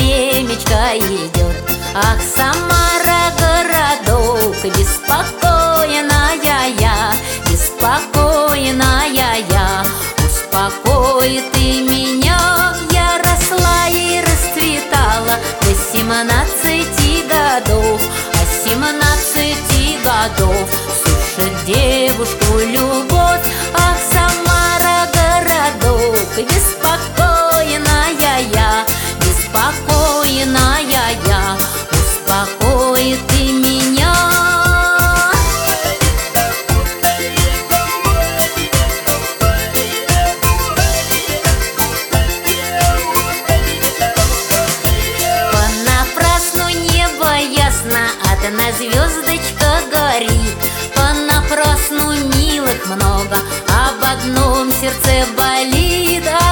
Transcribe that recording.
времечко идет. Ах, Самара, городок, беспокойная я, беспокойная я. Успокой ты меня, я росла и расцветала до 17 годов, а 17 годов сушит девушку любовь. Ах, Самара, городок, беспокойная я, беспокойная я. Успокой ты меня. Понапрасну небо ясно, одна звездочка горит. Понапрасну милых много, об одном сердце болит.